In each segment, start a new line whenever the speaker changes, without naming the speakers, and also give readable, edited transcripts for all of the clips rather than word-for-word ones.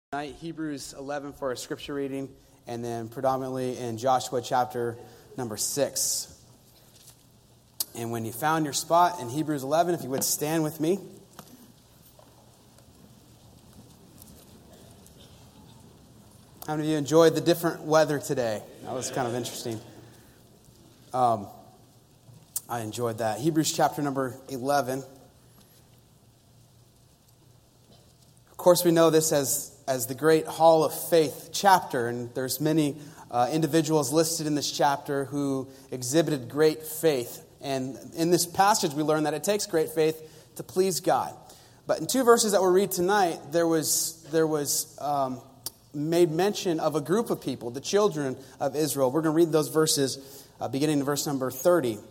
Tonight, Hebrews 11 for our scripture reading, and then predominantly in Joshua chapter number 6. And when you found your spot in Hebrews 11, if you would stand with me. How many of you enjoyed the different weather today? That was kind of interesting. I enjoyed that. Hebrews chapter number 11. Of course, we know this as the great Hall of Faith chapter, and there's many individuals listed in this chapter who exhibited great faith. And in this passage, we learn that it takes great faith to please God. But in two verses that we'll read tonight, there was made mention of a group of people, the children of Israel. We're going to read those verses beginning in verse number 29.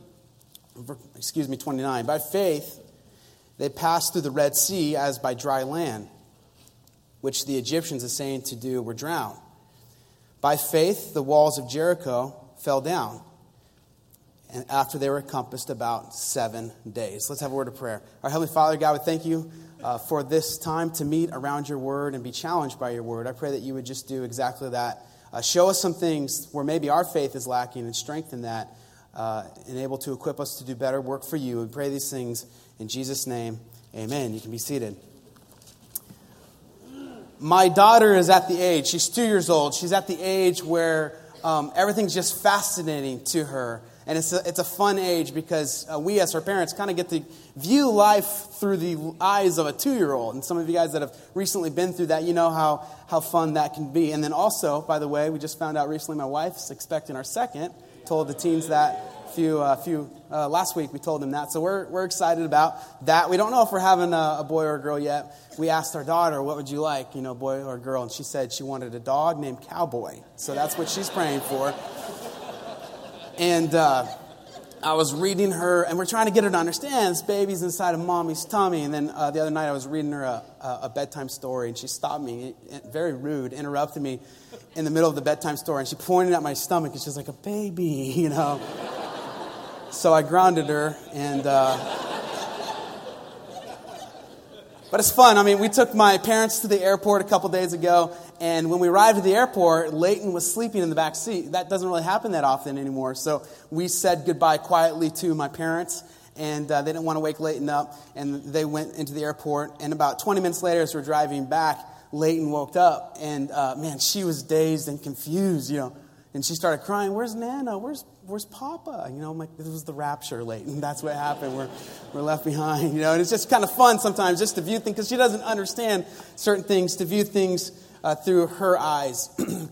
By faith, they passed through the Red Sea as by dry land, which the Egyptians, essaying to do, were drowned. By faith, the walls of Jericho fell down, and after they were encompassed about 7 days. Let's have a word of prayer. Our Heavenly Father, God, we thank you for this time to meet around your word and be challenged by your word. I pray that you would just do exactly that. Show us some things where maybe our faith is lacking and strengthen that, and able to equip us to do better work for you. We pray these things in Jesus' name. Amen. You can be seated. My daughter is at the age, she's 2 years old. She's at the age where everything's just fascinating to her. And it's a fun age because we as her parents kind of get to view life through the eyes of a 2-year-old. And some of you guys that have recently been through that, you know how fun that can be. And then also, by the way, we just found out recently my wife's expecting our second. Told the teens that last week we told them that. So we're excited about that. We don't know if we're having a boy or a girl yet. We asked our daughter, what would you like, boy or girl? And she said she wanted a dog named Cowboy. So that's what she's praying for. And I was reading her, and we're trying to get her to understand this baby's inside of mommy's tummy. And then the other night I was reading her a bedtime story, and she stopped me, very rude, interrupted me in the middle of the bedtime story. And she pointed at my stomach, and she's like, a baby, So I grounded her, and but it's fun. I mean, we took my parents to the airport a couple days ago, and when we arrived at the airport, Leighton was sleeping in the back seat. That doesn't really happen that often anymore. So we said goodbye quietly to my parents, and they didn't want to wake Leighton up, and they went into the airport. And about 20 minutes later, as we're driving back, Leighton woke up, and she was dazed and confused, and she started crying. Where's Nana? Where's Papa? I'm like, this was the rapture, Leighton. That's what happened. We're left behind, And it's just kind of fun sometimes just to view things, because she doesn't understand certain things, to view things through her eyes.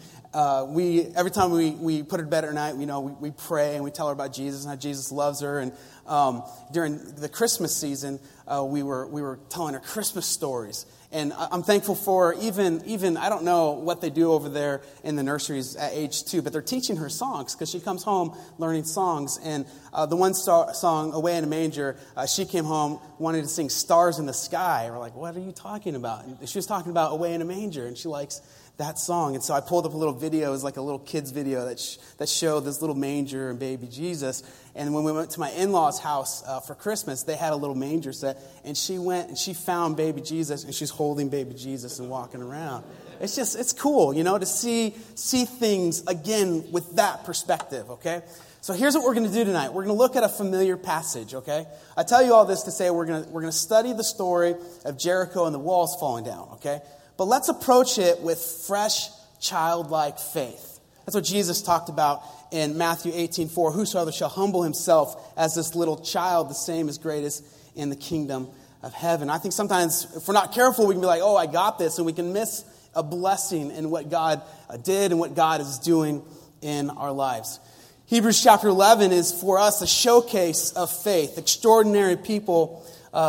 Every time we put her to bed at night, we pray and we tell her about Jesus and how Jesus loves her. And during the Christmas season, we were telling her Christmas stories. And I'm thankful for even I don't know what they do over there in the nurseries at age 2, but they're teaching her songs because she comes home learning songs. And the one song, Away in a Manger, she came home wanting to sing Stars in the Sky. We're like, what are you talking about? And she was talking about Away in a Manger, and she likes that song. And so I pulled up a little video. It was like a little kid's video that showed this little manger and baby Jesus. And when we went to my in-laws' house for Christmas, they had a little manger set. And she went and she found baby Jesus, and she's holding baby Jesus and walking around. It's cool, to see things again with that perspective, okay? So here's what we're going to do tonight. We're going to look at a familiar passage, okay? I tell you all this to say we're going to study the story of Jericho and the walls falling down, okay? But let's approach it with fresh, childlike faith. That's what Jesus talked about in Matthew 18:4. Whosoever shall humble himself as this little child, the same is greatest in the kingdom of heaven. I think sometimes if we're not careful, we can be like, oh, I got this. And we can miss a blessing in what God did and what God is doing in our lives. Hebrews chapter 11 is for us a showcase of faith. Ordinary people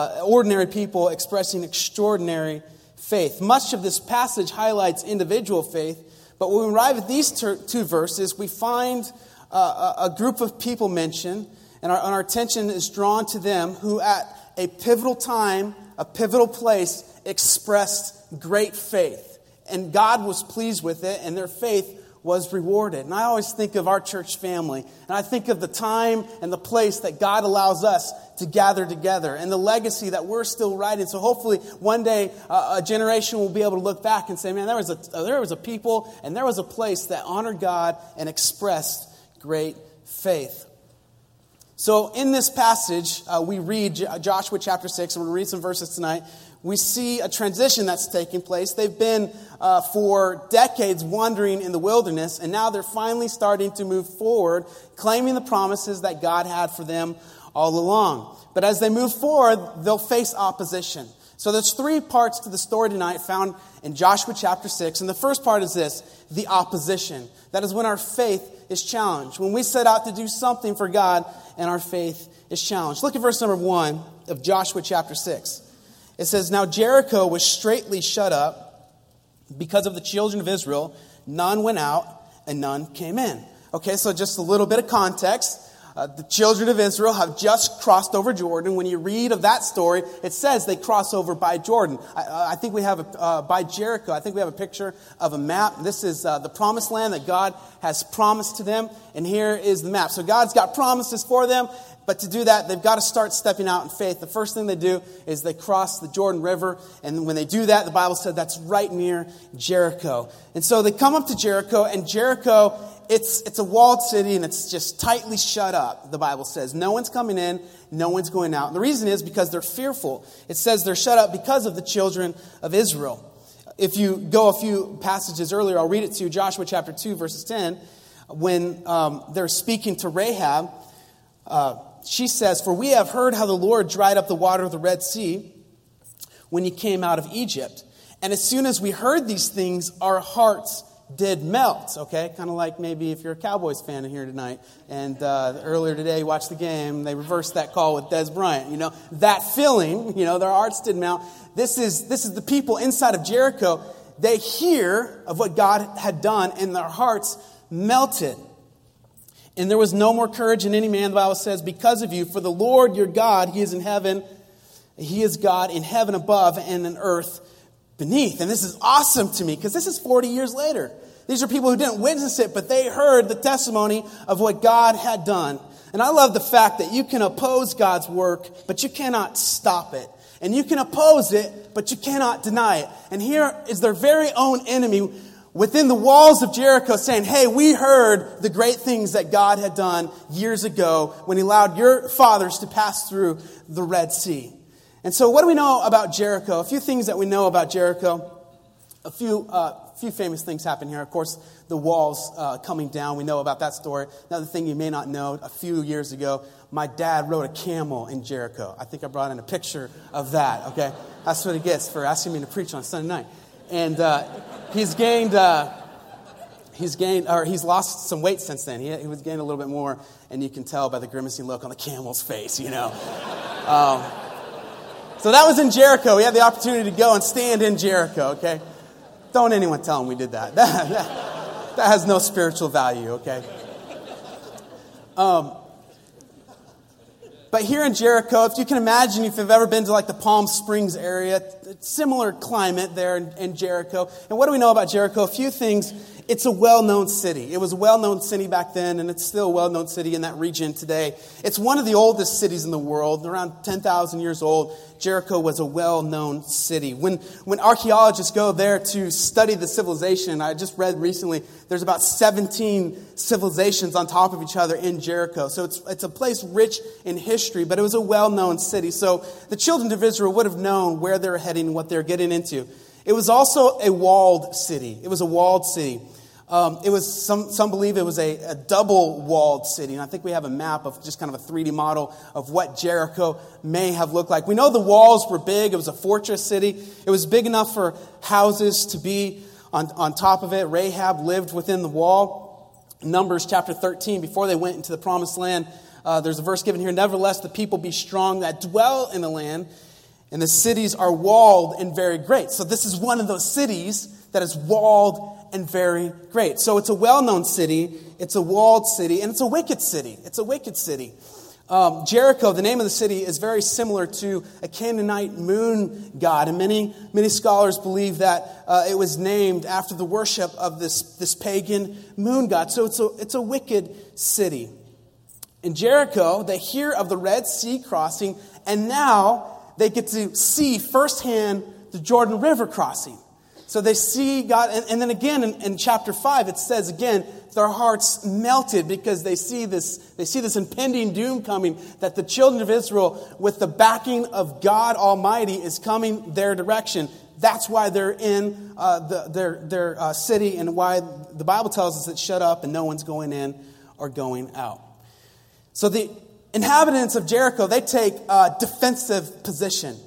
expressing extraordinary faith. Much of this passage highlights individual faith, but when we arrive at these two verses, we find a group of people mentioned, and our attention is drawn to them who at a pivotal time, a pivotal place, expressed great faith. And God was pleased with it, and their faith was rewarded. And I always think of our church family, and I think of the time and the place that God allows us to gather together and the legacy that we're still writing. So hopefully one day a generation will be able to look back and say, man, there was a people and there was a place that honored God and expressed great faith. So in this passage, we read Joshua chapter 6, and we'll read some verses tonight. We see a transition that's taking place. They've been for decades wandering in the wilderness, and now they're finally starting to move forward, claiming the promises that God had for them all along. But as they move forward, they'll face opposition. So there's three parts to the story tonight found in Joshua chapter 6. And the first part is this, the opposition. That is when our faith is challenged. When we set out to do something for God and our faith is challenged. Look at verse number 1 of Joshua chapter 6. It says, now Jericho was straitly shut up because of the children of Israel. None went out and none came in. Okay, so just a little bit of context. The children of Israel have just crossed over Jordan. When you read of that story, it says they cross over by Jordan. I think we have by Jericho. I think we have a picture of a map. This is the promised land that God has promised to them. And here is the map. So God's got promises for them. But to do that, they've got to start stepping out in faith. The first thing they do is they cross the Jordan River. And when they do that, the Bible said that's right near Jericho. And so they come up to Jericho, and Jericho, it's a walled city, and it's just tightly shut up, the Bible says. No one's coming in, no one's going out. And the reason is because they're fearful. It says they're shut up because of the children of Israel. If you go a few passages earlier, I'll read it to you, Joshua chapter 2, verses 10. When they're speaking to Rahab, she says, for we have heard how the Lord dried up the water of the Red Sea when he came out of Egypt. And as soon as we heard these things, our hearts did melt. Okay, kind of like maybe if you're a Cowboys fan in here tonight. And earlier today, you watched the game, they reversed that call with Des Bryant. You know, that feeling, their hearts did melt. This is the people inside of Jericho. They hear of what God had done, and their hearts melted. And there was no more courage in any man, the Bible says, because of you. For the Lord your God, he is in heaven. He is God in heaven above and in earth beneath. And this is awesome to me because this is 40 years later. These are people who didn't witness it, but they heard the testimony of what God had done. And I love the fact that you can oppose God's work, but you cannot stop it. And you can oppose it, but you cannot deny it. And here is their very own enemy within the walls of Jericho saying, hey, we heard the great things that God had done years ago when he allowed your fathers to pass through the Red Sea. And so what do we know about Jericho? A few things that we know about Jericho. A few famous things happen here. Of course, the walls coming down. We know about that story. Another thing you may not know, a few years ago, my dad rode a camel in Jericho. I think I brought in a picture of that, okay? That's what he gets for asking me to preach on Sunday night. And he's lost some weight since then. He was gained a little bit more, and you can tell by the grimacing look on the camel's face, So that was in Jericho. We had the opportunity to go and stand in Jericho, okay? Don't anyone tell him we did that. That has no spiritual value, okay? But here in Jericho, if you can imagine, if you've ever been to like the Palm Springs area, similar climate there in Jericho. And what do we know about Jericho? A few things. It's a well-known city. It was a well-known city back then, and it's still a well-known city in that region today. It's one of the oldest cities in the world, around 10,000 years old. Jericho was a well-known city. When archaeologists go there to study the civilization, I just read recently, there's about 17 civilizations on top of each other in Jericho. So it's a place rich in history, but it was a well-known city. So the children of Israel would have known where they were heading and what they were getting into. It was also a walled city. It was a walled city. It was some believe it was a double-walled city. And I think we have a map of just kind of a 3D model of what Jericho may have looked like. We know the walls were big. It was a fortress city. It was big enough for houses to be on top of it. Rahab lived within the wall. Numbers chapter 13, before they went into the promised land, there's a verse given here. Nevertheless, the people be strong that dwell in the land, and the cities are walled and very great. So this is one of those cities that is walled and very great. So it's a well-known city, it's a walled city, and it's a wicked city. It's a wicked city. Jericho, the name of the city, is very similar to a Canaanite moon god. And many scholars believe that it was named after the worship of this pagan moon god. So it's a wicked city. In Jericho, they hear of the Red Sea crossing, and now they get to see firsthand the Jordan River crossing. So they see God, and then again in chapter 5, it says again, their hearts melted because they see this impending doom coming, that the children of Israel, with the backing of God Almighty, is coming their direction. That's why they're in their city, and why the Bible tells us it's shut up and no one's going in or going out. So the inhabitants of Jericho, they take a defensive position.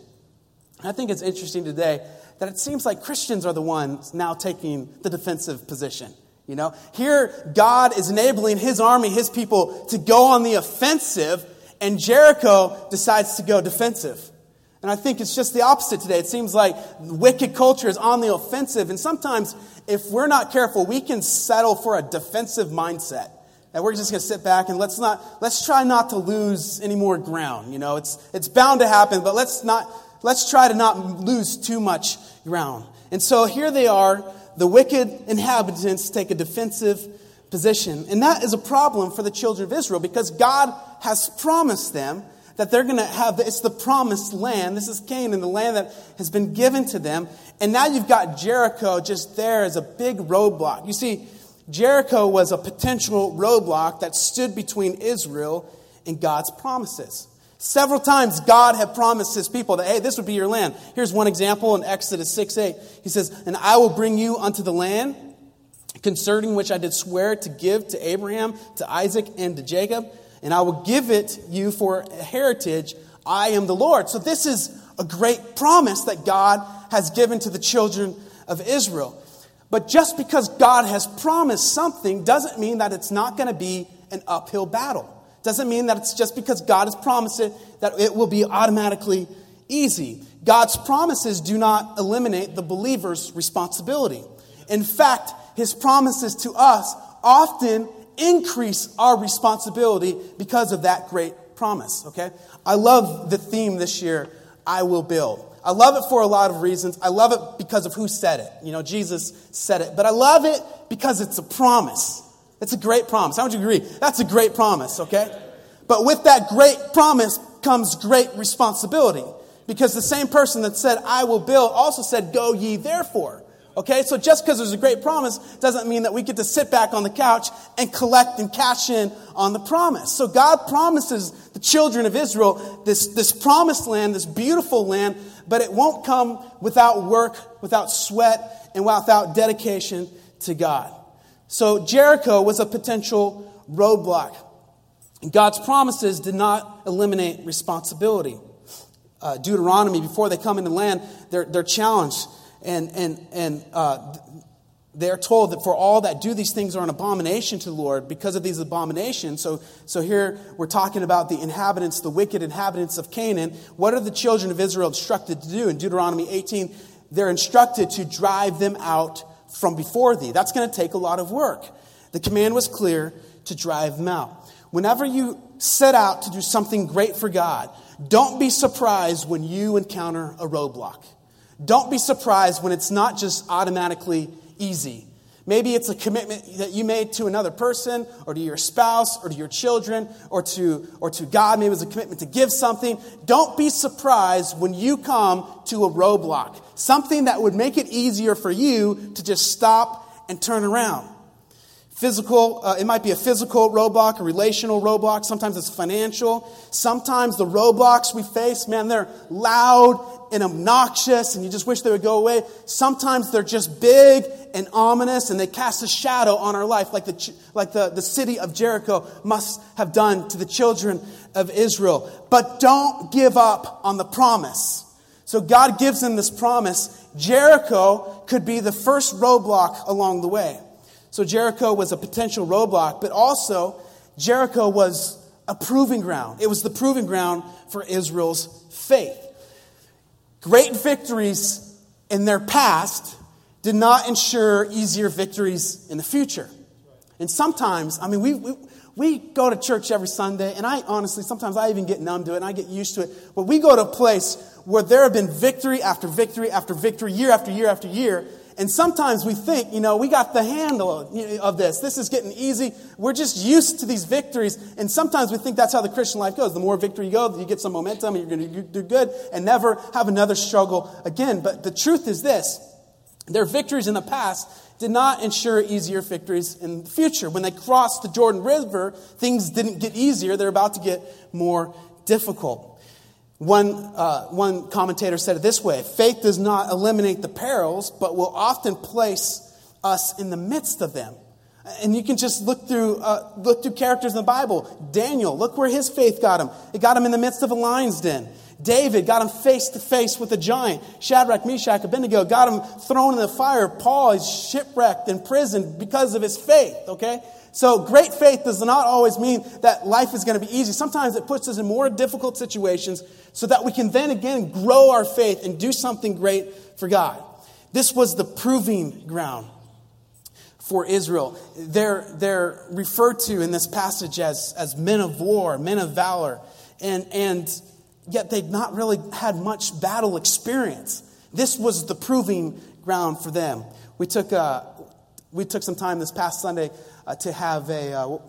I think it's interesting today that it seems like Christians are the ones now taking the defensive position. You know, here God is enabling His army, His people, to go on the offensive, and Jericho decides to go defensive. And I think it's just the opposite today. It seems like wicked culture is on the offensive, and sometimes if we're not careful, we can settle for a defensive mindset. And we're just going to sit back and let's try not to lose any more ground. You know, it's bound to happen, but let's try to not lose too much ground. And so here they are, the wicked inhabitants take a defensive position. And that is a problem for the children of Israel, because God has promised them that they're going to have, it's the promised land. This is Canaan, the land that has been given to them. And now you've got Jericho just there as a big roadblock. You see, Jericho was a potential roadblock that stood between Israel and God's promises. Several times God had promised His people that, hey, this would be your land. Here's one example in Exodus 6:8. He says, and I will bring you unto the land concerning which I did swear to give to Abraham, to Isaac, and to Jacob, and I will give it you for a heritage. I am the Lord. So this is a great promise that God has given to the children of Israel. But just because God has promised something doesn't mean that it's not going to be an uphill battle. Doesn't mean that it's just because God has promised it that it will be automatically easy. God's promises do not eliminate the believer's responsibility. In fact, His promises to us often increase our responsibility because of that great promise. Okay? I love the theme this year, I will build. I love it for a lot of reasons. I love it because of who said it. You know, Jesus said it. But I love it because it's a promise. It's a great promise. How would you agree? That's a great promise, okay? But with that great promise comes great responsibility. Because the same person that said, I will build, also said, go ye therefore. Okay? So just because there's a great promise doesn't mean that we get to sit back on the couch and collect and cash in on the promise. So God promises the children of Israel this promised land, this beautiful land, but it won't come without work, without sweat, and without dedication to God. So Jericho was a potential roadblock. God's promises did not eliminate responsibility. Deuteronomy, before they come into land, they're challenged, and they're told that for all that do these things are an abomination to the Lord because of these abominations. So here we're talking about the inhabitants, the wicked inhabitants of Canaan. What are the children of Israel instructed to do? In Deuteronomy 18, they're instructed to drive them out from before thee. That's going to take a lot of work. The command was clear, to drive them out. Whenever you set out to do something great for God, don't be surprised when you encounter a roadblock. Don't be surprised when it's not just automatically easy. Maybe it's a commitment that you made to another person, or to your spouse, or to your children, or to God. Maybe it was a commitment to give something. Don't be surprised when you come to a roadblock. Something that would make it easier for you to just stop and turn around. It might be a physical roadblock, a relational roadblock. Sometimes it's financial. Sometimes the roadblocks we face, man, they're loud and obnoxious, and you just wish they would go away. Sometimes they're just big and ominous, and they cast a shadow on our life, like the city of Jericho must have done to the children of Israel. But don't give up on the promise. So God gives them this promise. Jericho could be the first roadblock along the way. So Jericho was a potential roadblock, but also Jericho was a proving ground. It was the proving ground for Israel's faith. Great victories in their past did not ensure easier victories in the future. And sometimes, I mean, we go to church every Sunday, and I honestly, sometimes I even get numb to it, and I get used to it. But we go to a place where there have been victory after victory after victory, year after year after year. And sometimes we think, we got the handle of this. This is getting easy. We're just used to these victories. And sometimes we think that's how the Christian life goes. The more victory you go, you get some momentum, and you're going to do good and never have another struggle again. But the truth is this. Their victories in the past did not ensure easier victories in the future. When they crossed the Jordan River, things didn't get easier. They're about to get more difficult. One commentator said it this way: faith does not eliminate the perils, but will often place us in the midst of them. And you can just look through characters in the Bible. Daniel, look where his faith got him. It got him in the midst of a lion's den. David got him face to face with a giant. Shadrach, Meshach, Abednego got him thrown in the fire. Paul is shipwrecked in prison because of his faith, okay? So great faith does not always mean that life is going to be easy. Sometimes it puts us in more difficult situations so that we can then again grow our faith and do something great for God. This was the proving ground for Israel. They're referred to in this passage as men of war, men of valor, and yet they'd not really had much battle experience. This was the proving ground for them. We took some time this past Sunday to have a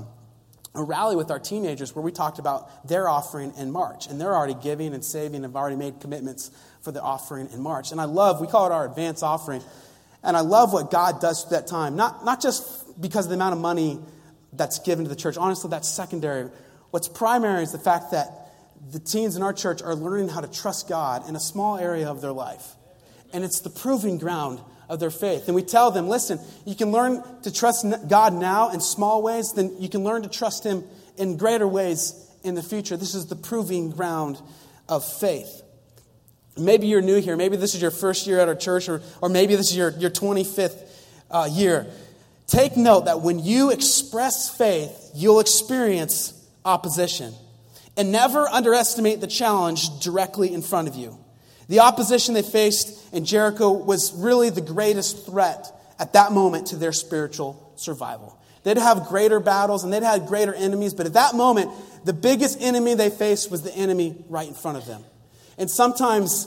rally with our teenagers where we talked about their offering in March. And they're already giving and saving and have already made commitments for the offering in March. And we call it our advance offering. And I love what God does at that time. Not just because of the amount of money that's given to the church. Honestly, that's secondary. What's primary is the fact that the teens in our church are learning how to trust God in a small area of their life. And it's the proving ground of their faith. And we tell them, listen, you can learn to trust God now in small ways, then you can learn to trust Him in greater ways in the future. This is the proving ground of faith. Maybe you're new here. Maybe this is your first year at our church, or maybe this is your 25th year. Take note that when you express faith, you'll experience opposition. And never underestimate the challenge directly in front of you. The opposition they faced in Jericho was really the greatest threat at that moment to their spiritual survival. They'd have greater battles and they'd have greater enemies, but at that moment, the biggest enemy they faced was the enemy right in front of them. And sometimes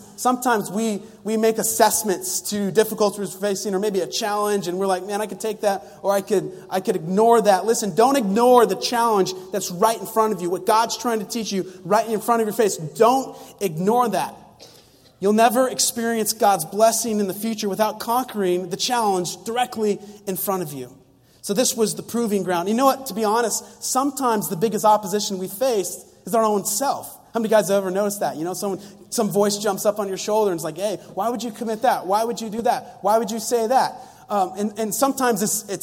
we make assessments to difficulties we're facing, or maybe a challenge, and we're like, man, I could take that, or I could ignore that. Listen, don't ignore the challenge that's right in front of you. What God's trying to teach you right in front of your face. Don't ignore that. You'll never experience God's blessing in the future without conquering the challenge directly in front of you. So this was the proving ground. You know what? To be honest, sometimes the biggest opposition we face is our own self. How many guys have ever noticed that? Some voice jumps up on your shoulder and it's like, hey, why would you commit that? Why would you do that? Why would you say that? And sometimes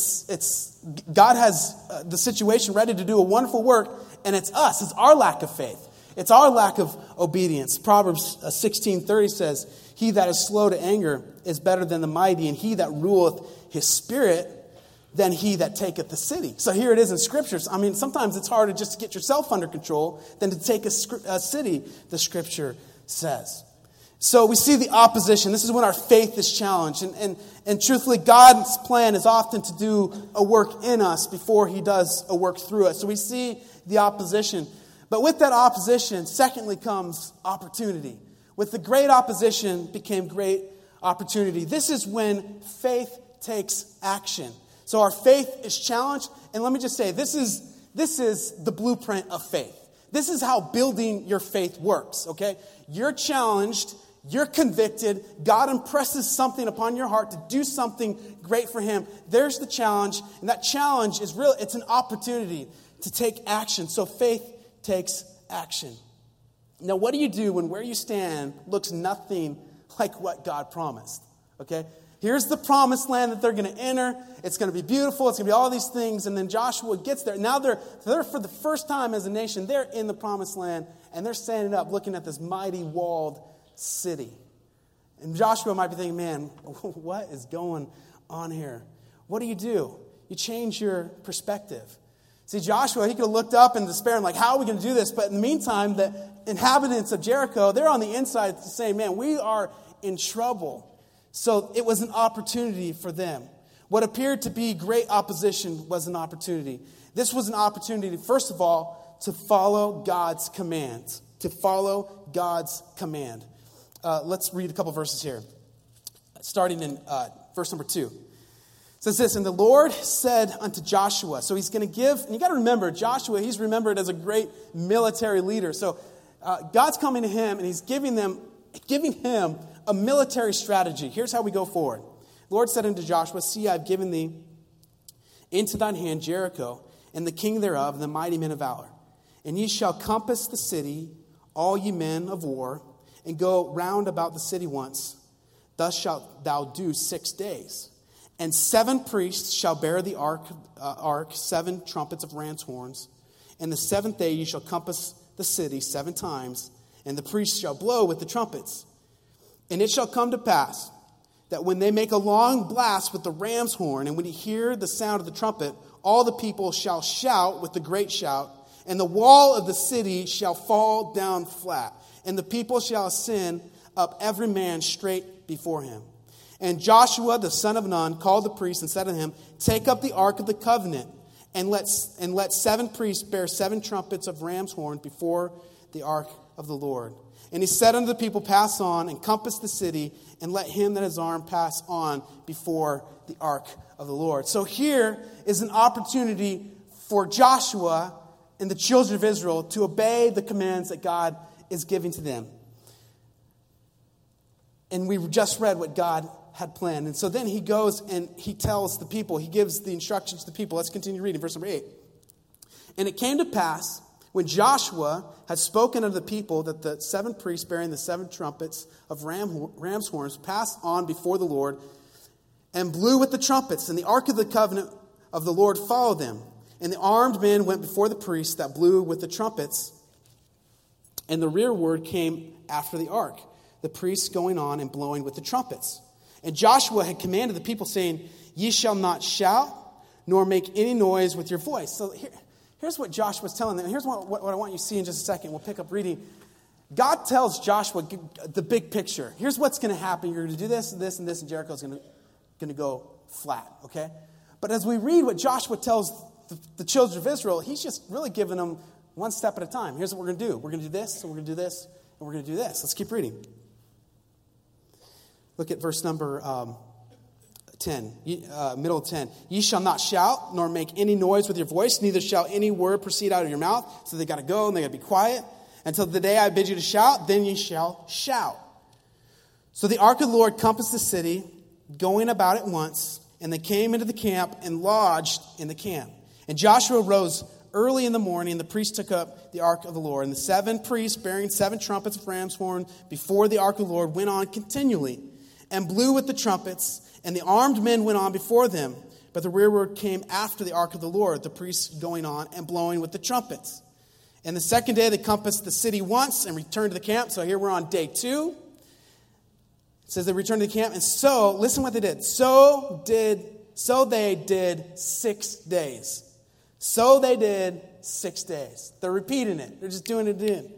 it's God has the situation ready to do a wonderful work, and it's us. It's our lack of faith. It's our lack of obedience. Proverbs 16:30 says, he that is slow to anger is better than the mighty, and he that ruleth his spirit than he that taketh the city. So here it is in Scriptures. I mean, sometimes it's harder just to get yourself under control than to take a city, the Scripture says. So we see the opposition. This is when our faith is challenged. And truthfully, God's plan is often to do a work in us before He does a work through us. So we see the opposition. But with that opposition, secondly, comes opportunity. With the great opposition became great opportunity. This is when faith takes action. So our faith is challenged. And let me just say, this is the blueprint of faith. This is how building your faith works, okay? You're challenged. You're convicted. God impresses something upon your heart to do something great for Him. There's the challenge. And that challenge is real. It's an opportunity to take action. So faith takes action. Now, what do you do when where you stand looks nothing like what God promised? Okay? Here's the promised land that they're going to enter. It's going to be beautiful. It's going to be all these things. And then Joshua gets there. Now they're for the first time as a nation, they're in the promised land. And they're standing up looking at this mighty walled city. And Joshua might be thinking, man, what is going on here? What do? You change your perspective. See, Joshua, he could have looked up in despair and like, how are we going to do this? But in the meantime, the inhabitants of Jericho, they're on the inside saying, man, we are in trouble. So it was an opportunity for them. What appeared to be great opposition was an opportunity. This was an opportunity, first of all, to follow God's commands. To follow God's command. Let's read a couple verses here. Starting in verse number 2. It says this, and the Lord said unto Joshua. So he's going to give, and you got to remember, Joshua, he's remembered as a great military leader. So God's coming to him, and he's giving him a military strategy. Here's how we go forward. The Lord said unto Joshua, see, I've given thee into thine hand Jericho, and the king thereof, and the mighty men of valor. And ye shall compass the city, all ye men of war, and go round about the city once. Thus shalt thou do 6 days. And 7 priests shall bear the ark, 7 trumpets of ram's horns. And the 7th day ye shall compass the city 7 times, and the priests shall blow with the trumpets. And it shall come to pass that when they make a long blast with the ram's horn, and when you hear the sound of the trumpet, all the people shall shout with a great shout, and the wall of the city shall fall down flat, and the people shall ascend up every man straight before him. And Joshua the son of Nun called the priests and said to him, take up the ark of the covenant, and let 7 priests bear 7 trumpets of ram's horn before the ark of the Lord. And he said unto the people, pass on and compass the city, and let him that is armed pass on before the ark of the Lord. So here is an opportunity for Joshua and the children of Israel to obey the commands that God is giving to them. And we just read what God had planned. And so then he goes and he tells the people, he gives the instructions to the people. Let's continue reading, verse number 8. And it came to pass, when Joshua had spoken unto the people, that the 7 priests bearing the 7 trumpets of ram's horns passed on before the Lord and blew with the trumpets, and the ark of the covenant of the Lord followed them. And the armed men went before the priests that blew with the trumpets, and the rearward came after the ark, the priests going on and blowing with the trumpets. And Joshua had commanded the people, saying, ye shall not shout, nor make any noise with your voice. So here's what Joshua's telling them. Here's what I want you to see in just a second. We'll pick up reading. God tells Joshua the big picture. Here's what's going to happen. You're going to do this and this and this, and Jericho's going to go flat, okay? But as we read what Joshua tells the children of Israel, he's just really giving them one step at a time. Here's what we're going to do. We're going to do this, and we're going to do this, and we're going to do this. Let's keep reading. Look at verse number 10, middle of 10. Ye shall not shout, nor make any noise with your voice, neither shall any word proceed out of your mouth. So they got to go and they got to be quiet. Until the day I bid you to shout, then ye shall shout. So the ark of the Lord compassed the city, going about it once, and they came into the camp and lodged in the camp. And Joshua rose early in the morning, and the priests took up the ark of the Lord. And the 7 priests, bearing 7 trumpets of ram's horn before the ark of the Lord, went on continually and blew with the trumpets, and the armed men went on before them. But the rearward came after the ark of the Lord, the priests going on and blowing with the trumpets. And the second day they compassed the city once and returned to the camp. So here we're on day 2. It says they returned to the camp. And so, listen what they did. So they did 6 days. So they did 6 days. They're repeating it. They're just doing it again.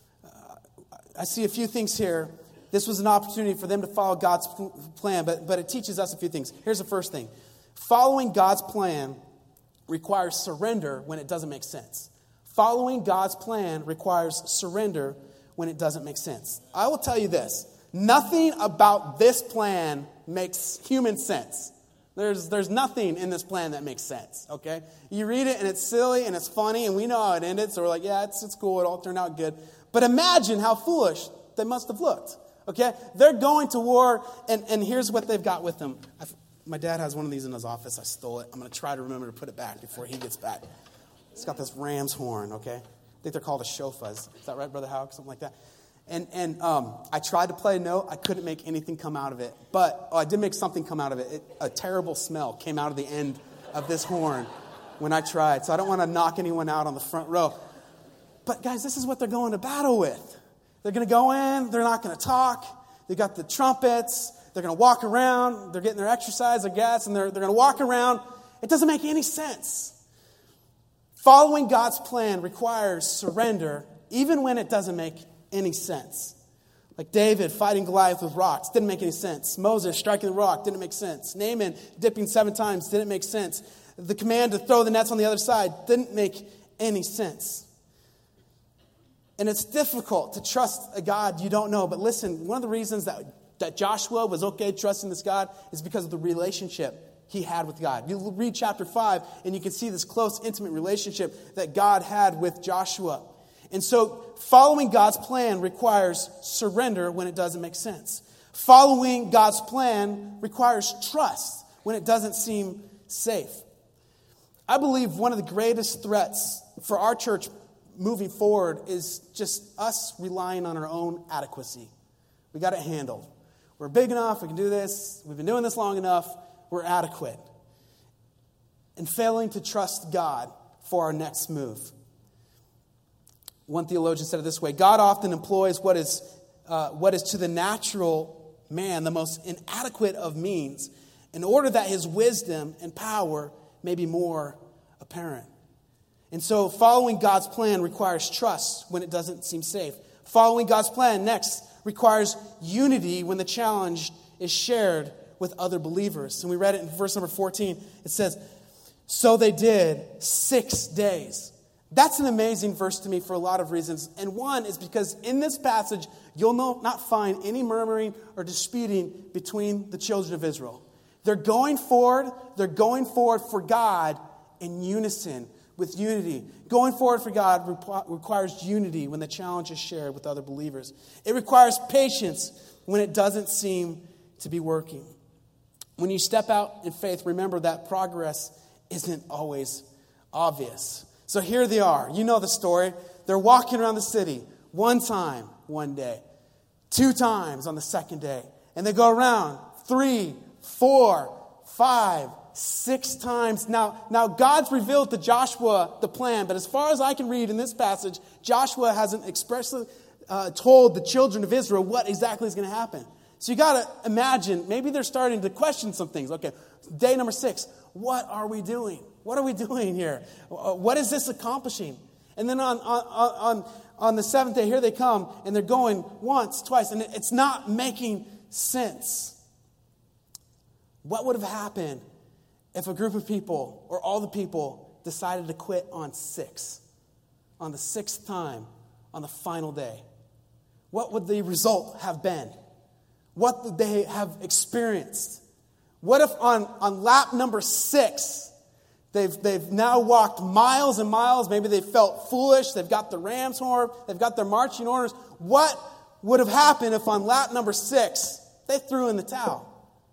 I see a few things here. This was an opportunity for them to follow God's plan, but it teaches us a few things. Here's the first thing. Following God's plan requires surrender when it doesn't make sense. Following God's plan requires surrender when it doesn't make sense. I will tell you this. Nothing about this plan makes human sense. There's nothing in this plan that makes sense, okay? You read it and it's silly and it's funny and we know how it ended, so we're like, yeah, it's cool, it all turned out good. But imagine how foolish they must have looked. Okay, they're going to war, and here's what they've got with them. My dad has one of these in his office. I stole it. I'm going to try to remember to put it back before he gets back. It's got this ram's horn, okay? I think they're called a shofar. Is that right, Brother Howard? Something like that. And I tried to play a note. I couldn't make anything come out of it. But I did make something come out of it. A terrible smell came out of the end of this horn when I tried. So I don't want to knock anyone out on the front row. But guys, this is what they're going to battle with. They're going to go in. They're not going to talk. They got the trumpets. They're going to walk around. They're getting their exercise, I guess, and they're going to walk around. It doesn't make any sense. Following God's plan requires surrender, even when it doesn't make any sense. Like David fighting Goliath with rocks, didn't make any sense. Moses striking the rock, didn't make sense. Naaman dipping 7 times, didn't make sense. The command to throw the nets on the other side didn't make any sense. And it's difficult to trust a God you don't know. But listen, one of the reasons that Joshua was okay trusting this God is because of the relationship he had with God. You read chapter 5 and you can see this close, intimate relationship that God had with Joshua. And so following God's plan requires surrender when it doesn't make sense. Following God's plan requires trust when it doesn't seem safe. I believe one of the greatest threats for our church moving forward is just us relying on our own adequacy. We got it handled. We're big enough, we can do this, we've been doing this long enough, we're adequate. And failing to trust God for our next move. One theologian said it this way: God often employs what is to the natural man the most inadequate of means in order that his wisdom and power may be more apparent. And so following God's plan requires trust when it doesn't seem safe. Following God's plan next requires unity when the challenge is shared with other believers. And we read it in verse number 14. It says, so they did 6 days. That's an amazing verse to me for a lot of reasons. And one is because in this passage, you'll not find any murmuring or disputing between the children of Israel. They're going forward for God in unison, with unity. Going forward for God requires unity when the challenge is shared with other believers. It requires patience when it doesn't seem to be working. When you step out in faith, remember that progress isn't always obvious. So here they are. You know the story. They're walking around the city 1 time one day, 2 times on the second day. And they go around 3, 4, 5, 6 times. Now God's revealed to Joshua the plan, but as far as I can read in this passage, Joshua hasn't expressly told the children of Israel what exactly is going to happen. So you got to imagine, maybe they're starting to question some things. Okay, day number 6, what are we doing? What are we doing here? What is this accomplishing? And then on the 7th day, here they come, and they're going once, twice, and it's not making sense. What would have happened if a group of people, or all the people, decided to quit on 6, on the 6th time, on the final day? What would the result have been? What would they have experienced? What if on lap number 6, they've now walked miles and miles, maybe they felt foolish, they've got the ram's horn, they've got their marching orders. What would have happened if on lap number 6, they threw in the towel?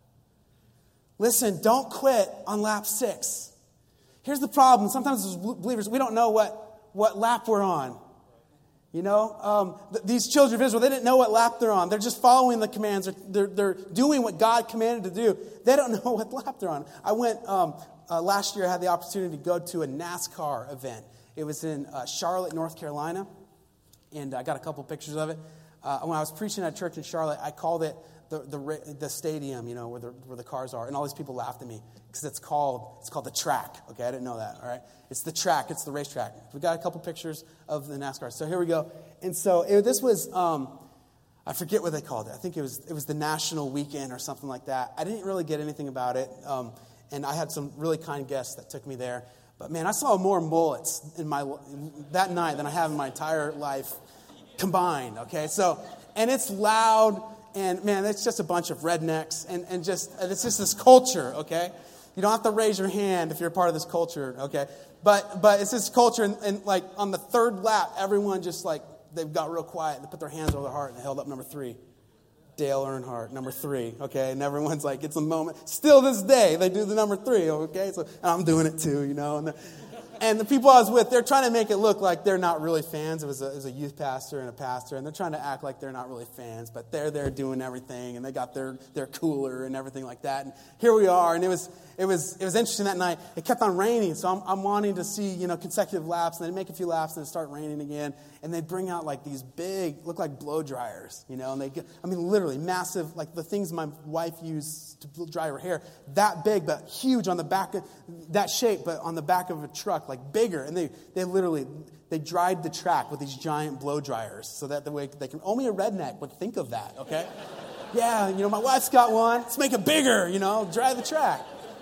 Listen, don't quit on lap 6. Here's the problem. Sometimes as believers, we don't know what lap we're on. You know, these children of Israel, they didn't know what lap they're on. They're just following the commands. They're doing what God commanded to do. They don't know what lap they're on. I went, last year I had the opportunity to go to a NASCAR event. It was in Charlotte, North Carolina, and I got a couple pictures of it. When I was preaching at a church in Charlotte, I called it the stadium, you know, where the cars are, and all these people laughed at me because it's called the track. Okay, I didn't know that. All right, it's the track, it's the racetrack. We got a couple pictures of the NASCAR. So here we go. And so this was I forget what they called it. I think it was the National Weekend or something like that. I didn't really get anything about it, and I had some really kind guests that took me there. But man, I saw more mullets that night than I have in my entire life combined. Okay, so and it's loud. And man, it's just a bunch of rednecks, and it's just this culture, okay? You don't have to raise your hand if you're a part of this culture, okay? But it's this culture, and like on the 3rd lap, everyone just like, they've got real quiet, and they put their hands over their heart, and they held up number 3. Dale Earnhardt, number 3, okay? And everyone's like, it's a moment. Still this day, they do the number 3, okay? So I'm doing it too, you know? And the people I was with, they're trying to make it look like they're not really fans. It was a youth pastor and a pastor, and they're trying to act like they're not really fans, but they're there doing everything, and they got their cooler and everything like that. And here we are, and it it was interesting that night. It kept on raining, so I'm wanting to see, consecutive laps, and then make a few laps, and it start raining again. And they bring out like these big, look like blow dryers, and literally massive, like the things my wife used to dry her hair, that big, but huge on the back of that shape, but on the back of a truck, like bigger. And they dried the track with these giant blow dryers, so that the way they can. Only a redneck would think of that. Okay. Yeah, my wife's got one. Let's make it bigger, dry the track.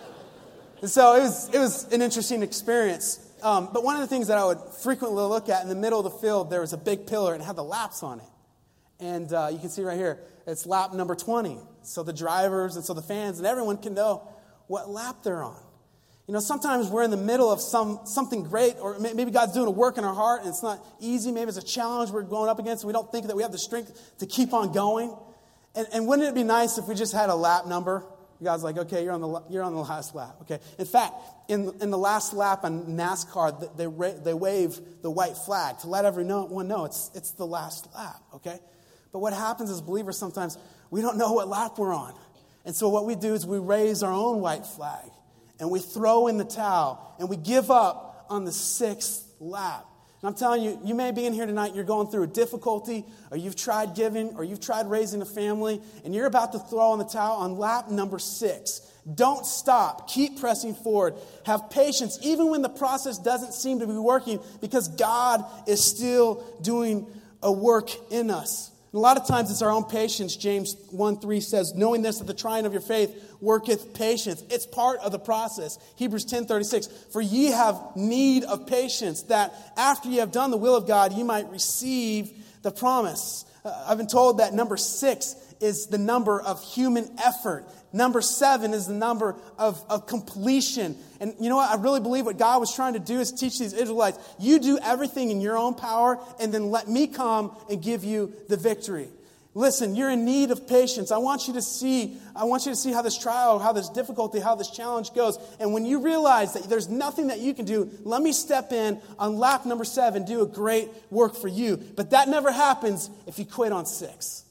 And so it was an interesting experience. But one of the things that I would frequently look at in the middle of the field, there was a big pillar and it had the laps on it. And you can see right here, it's lap number 20. So the drivers and so the fans and everyone can know what lap they're on. Sometimes we're in the middle of something great, or maybe God's doing a work in our heart and it's not easy. Maybe it's a challenge we're going up against and we don't think that we have the strength to keep on going. And wouldn't it be nice if we just had a lap number? God's like, okay, you're on the last lap. Okay. In fact, in the last lap on NASCAR, they wave the white flag to let everyone know it's the last lap. Okay. But what happens as believers sometimes we don't know what lap we're on, and so what we do is we raise our own white flag and we throw in the towel and we give up on the 6th lap. And I'm telling you, you may be in here tonight, you're going through a difficulty, or you've tried giving, or you've tried raising a family, and you're about to throw in the towel on lap number 6. Don't stop. Keep pressing forward. Have patience, even when the process doesn't seem to be working, because God is still doing a work in us. And a lot of times it's our own patience. James 1:3 says, knowing this, that the trying of your faith worketh patience. It's part of the process. Hebrews 10:36, for ye have need of patience, that after ye have done the will of God, ye might receive the promise. I've been told that number 6 is the number of human effort. Number 7 is the number of completion. And you know what? I really believe what God was trying to do is teach these Israelites, you do everything in your own power, and then let me come and give you the victory. Listen, you're in need of patience. I want you to see how this trial, how this difficulty, how this challenge goes. And when you realize that there's nothing that you can do, let me step in on lap number 7, do a great work for you. But that never happens if you quit on 6.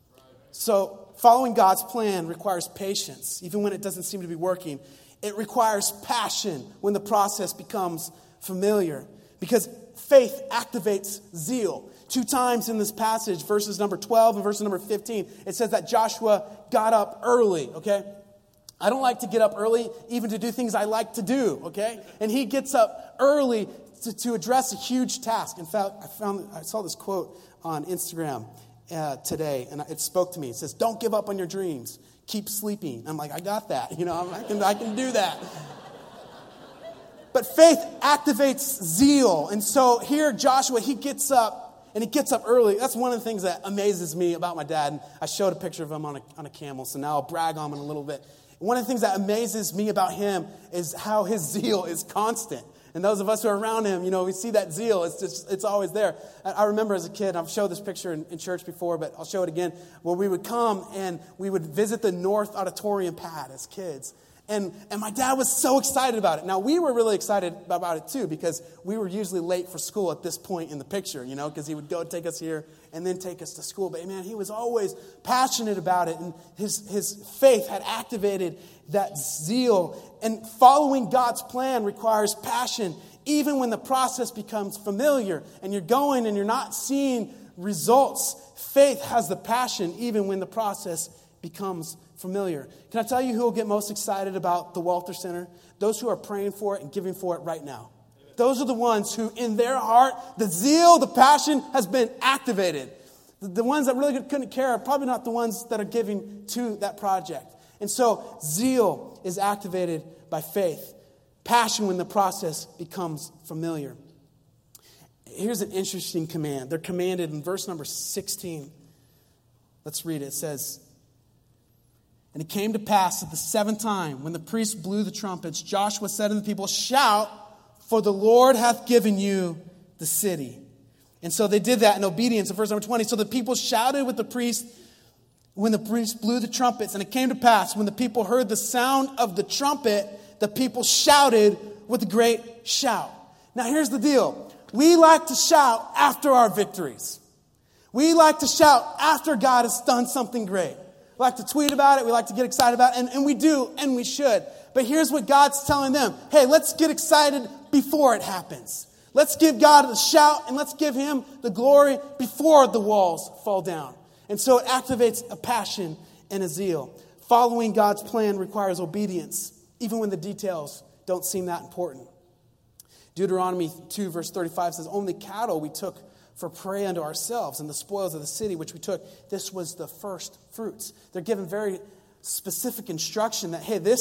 So following God's plan requires patience, even when it doesn't seem to be working. It requires passion when the process becomes familiar, because faith activates zeal. 2 times in this passage, verses number 12 and verses number 15, it says that Joshua got up early, okay? I don't like to get up early even to do things I like to do, okay? And he gets up early to address a huge task. In fact, I saw this quote on Instagram today, and it spoke to me. It says, don't give up on your dreams. Keep sleeping. I'm like, I got that. I can do that. But faith activates zeal. And so here Joshua, he gets up. And he gets up early. That's one of the things that amazes me about my dad. And I showed a picture of him on a camel, so now I'll brag on him a little bit. One of the things that amazes me about him is how his zeal is constant. And those of us who are around him, we see that zeal. It's always there. I remember as a kid, I've showed this picture in church before, but I'll show it again, where we would come and we would visit the North Auditorium pad as kids. And my dad was so excited about it. Now, we were really excited about it, too, because we were usually late for school at this point in the picture, because he would go take us here and then take us to school. But, man, he was always passionate about it, and his faith had activated that zeal. And following God's plan requires passion, even when the process becomes familiar and you're going and you're not seeing results. Faith has the passion, even when the process becomes familiar. Can I tell you who will get most excited about the Walter Center? Those who are praying for it and giving for it right now. Those are the ones who, in their heart, the zeal, the passion has been activated. The ones that really couldn't care are probably not the ones that are giving to that project. And so, zeal is activated by faith. Passion when the process becomes familiar. Here's an interesting command. They're commanded in verse number 16. Let's read it. It says, and it came to pass at the 7th time, when the priest blew the trumpets, Joshua said to the people, shout, for the Lord hath given you the city. And so they did that in obedience. In verse number 20, so the people shouted with the priest when the priest blew the trumpets. And it came to pass, when the people heard the sound of the trumpet, the people shouted with a great shout. Now here's the deal. We like to shout after our victories. We like to shout after God has done something great. We like to tweet about it. We like to get excited about it. And we do, and we should. But here's what God's telling them. Hey, let's get excited before it happens. Let's give God a shout and let's give him the glory before the walls fall down. And so it activates a passion and a zeal. Following God's plan requires obedience, even when the details don't seem that important. Deuteronomy 2 verse 35 says, only cattle we took for prey unto ourselves, and the spoils of the city which we took, this was the first fruits. They're given very specific instruction that, hey, the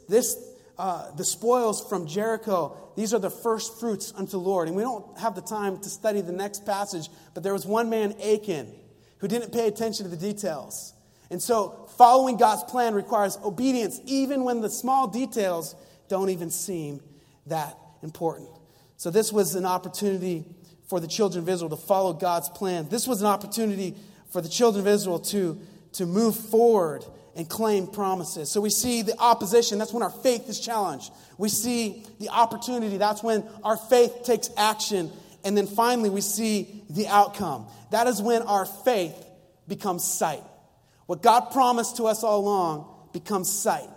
spoils from Jericho, these are the first fruits unto the Lord. And we don't have the time to study the next passage, but there was one man, Achan, who didn't pay attention to the details. And so following God's plan requires obedience, even when the small details don't even seem that important. So this was an opportunity for the children of Israel to follow God's plan. This was an opportunity for the children of Israel to move forward and claim promises. So we see the opposition. That's when our faith is challenged. We see the opportunity. That's when our faith takes action. And then finally, we see the outcome. That is when our faith becomes sight. What God promised to us all along becomes sight.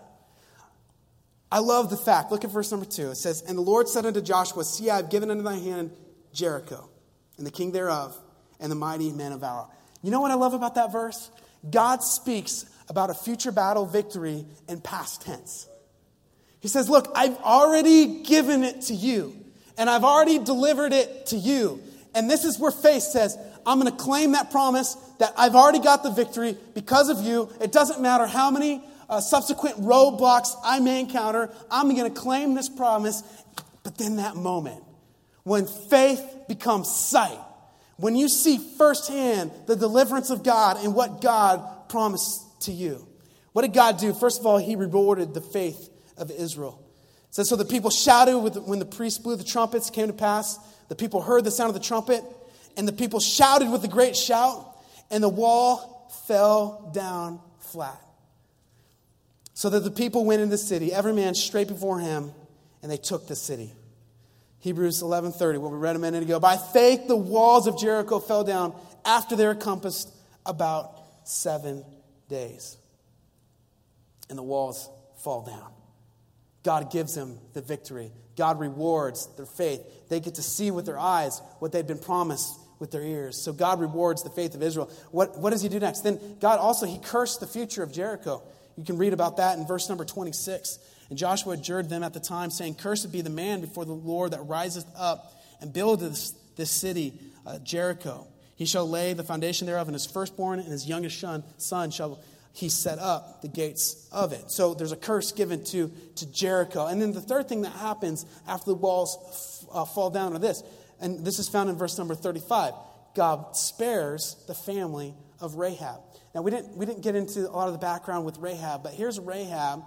I love the fact. Look at verse number 2. It says, and the Lord said unto Joshua, see, I have given unto thy hand Jericho, and the king thereof, and the mighty men of valor. You know what I love about that verse? God speaks about a future battle victory in past tense. He says, look, I've already given it to you, and I've already delivered it to you. And this is where faith says, I'm going to claim that promise that I've already got the victory because of you. It doesn't matter how many subsequent roadblocks I may encounter. I'm going to claim this promise. But then that moment, when faith becomes sight, when you see firsthand the deliverance of God and what God promised to you. What did God do? First of all, he rewarded the faith of Israel. It says, so the people shouted when the priest blew the trumpets, came to pass. The people heard the sound of the trumpet, and the people shouted with a great shout, and the wall fell down flat. So that the people went into the city, every man straight before him, and they took the city. Hebrews 11:30, what we read a minute ago. By faith, the walls of Jericho fell down after they were encompassed about 7 days. And the walls fall down. God gives them the victory. God rewards their faith. They get to see with their eyes what they'd been promised with their ears. So God rewards the faith of Israel. What does he do next? Then God also, he cursed the future of Jericho. You can read about that in verse number 26. And Joshua adjured them at the time, saying, cursed be the man before the Lord that riseth up and buildeth this city, Jericho. He shall lay the foundation thereof, and his firstborn and his youngest son shall he set up the gates of it. So there's a curse given to Jericho. And then the third thing that happens after the walls fall down are this. And this is found in verse number 35. God spares the family of Rahab. Now, we didn't get into a lot of the background with Rahab, but here's Rahab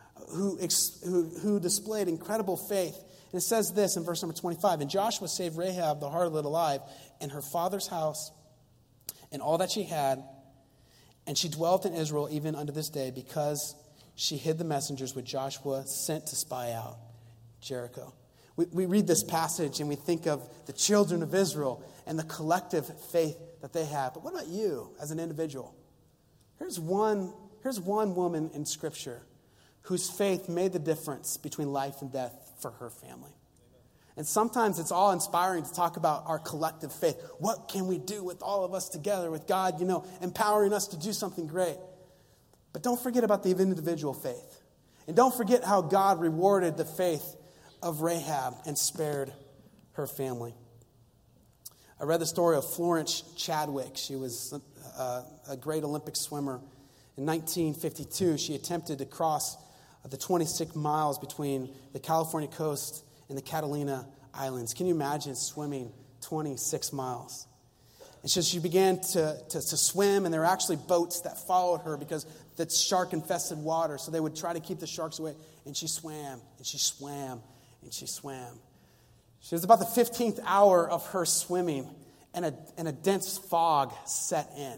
who displayed incredible faith. And it says this in verse number 25. And Joshua saved Rahab the harlot alive, and her father's house, and all that she had. And she dwelt in Israel even unto this day, because she hid the messengers which Joshua sent to spy out Jericho. We read this passage and we think of the children of Israel and the collective faith that they have. But what about you as an individual? Here's one woman in Scripture whose faith made the difference between life and death for her family. And sometimes it's all inspiring to talk about our collective faith. What can we do with all of us together, with God, empowering us to do something great? But don't forget about the individual faith. And don't forget how God rewarded the faith of Rahab and spared her family. I read the story of Florence Chadwick. She was a great Olympic swimmer. In 1952, she attempted to cross the 26 miles between the California coast and the Catalina Islands. Can you imagine swimming 26 miles? And so she began to swim, and there were actually boats that followed her because it's shark-infested water, so they would try to keep the sharks away. And she swam, and she swam, and she swam. She was about the 15th hour of her swimming, and a dense fog set in.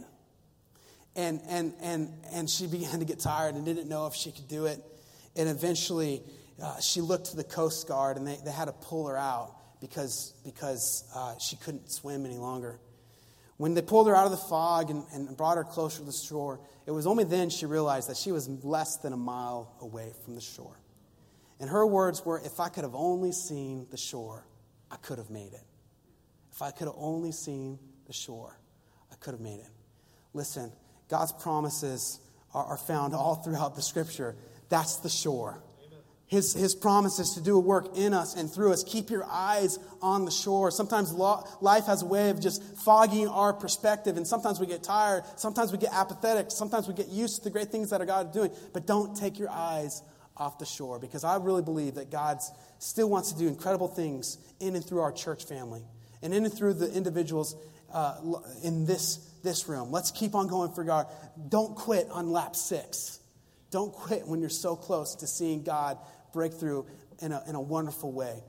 And she began to get tired and didn't know if she could do it. And eventually, she looked to the Coast Guard, and they had to pull her out because she couldn't swim any longer. When they pulled her out of the fog and brought her closer to the shore, it was only then she realized that she was less than a mile away from the shore. And her words were, if I could have only seen the shore, I could have made it. If I could have only seen the shore, I could have made it. Listen, God's promises are found all throughout the Scripture. That's the shore. His promises to do a work in us and through us. Keep your eyes on the shore. Sometimes life has a way of just fogging our perspective, and sometimes we get tired. Sometimes we get apathetic. Sometimes we get used to the great things that our God is doing. But don't take your eyes off the shore, because I really believe that God still wants to do incredible things in and through our church family and in and through the individuals in this room. Let's keep on going for God. Don't quit on lap 6. Don't quit when you're so close to seeing God break through in a wonderful way.